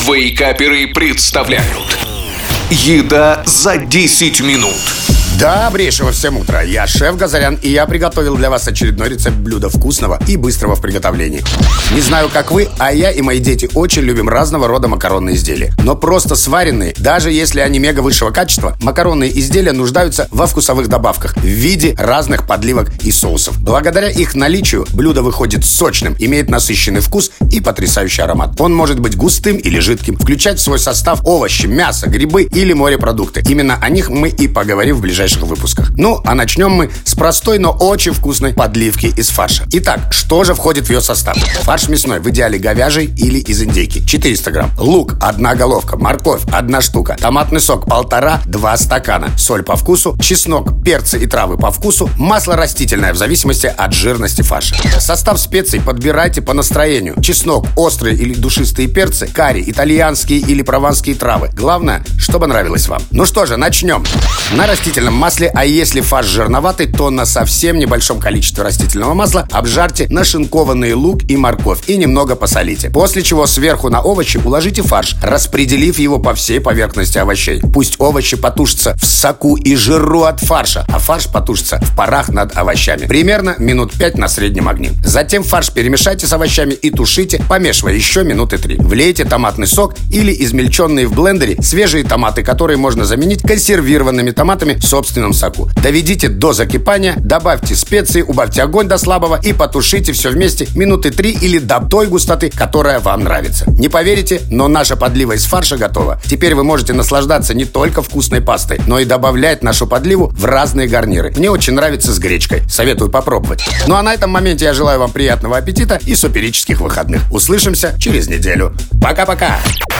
Вейкаперы представляют «Еда за 10 минут». Добрейшего всем утра. Я шеф Газарян, и я приготовил для вас очередной рецепт блюда вкусного и быстрого в приготовлении. Не знаю, как вы, а я и мои дети очень любим разного рода макаронные изделия. Но просто сваренные, даже если они мега высшего качества, макаронные изделия нуждаются во вкусовых добавках в виде разных подливок и соусов. Благодаря их наличию блюдо выходит сочным, имеет насыщенный вкус и потрясающий аромат. Он может быть густым или жидким, включать в свой состав овощи, мясо, грибы или морепродукты. Именно о них мы и поговорим в ближайших выпусках. Ну, а начнем мы с простой, но очень вкусной подливки из фарша. Итак, что же входит в ее состав? Фарш мясной, в идеале говяжий или из индейки, 400 грамм. Лук, 1 головка. Морковь, 1 штука. Томатный сок, 1,5-2 стакана. Соль по вкусу. Чеснок, перцы и травы по вкусу. Масло растительное, в зависимости от жирности фарша. Состав специй подбирайте по настроению. Чеснок, острые или душистые перцы, карри, итальянские или прованские травы. Главное, чтобы нравилось вам. Ну что же, начнем. На растительном масле, а если фарш жирноватый, то на совсем небольшом количестве растительного масла обжарьте нашинкованный лук и морковь и немного посолите. После чего сверху на овощи уложите фарш, распределив его по всей поверхности овощей. Пусть овощи потушатся в соку и жиру от фарша, а фарш потушится в парах над овощами. Примерно минут 5 на среднем огне. Затем фарш перемешайте с овощами и тушите, помешивая еще минуты 3. Влейте томатный сок или измельченные в блендере свежие томаты, которые можно заменить консервированными томатами в собственном соку. Доведите до закипания, добавьте специи, убавьте огонь до слабого и потушите все вместе минуты 3 или до той густоты, которая вам нравится. Не поверите, но наша подлива из фарша готова. Теперь вы можете наслаждаться не только вкусной пастой, но и добавлять нашу подливу в разные гарниры. Мне очень нравится с гречкой. Советую попробовать. Ну а на этом моменте я желаю вам приятного аппетита и суперических выходных. Услышимся через неделю. Пока-пока!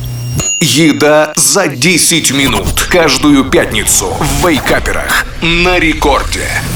«Еда за 10 минут». Каждую пятницу в Вейкаперах на рекорде.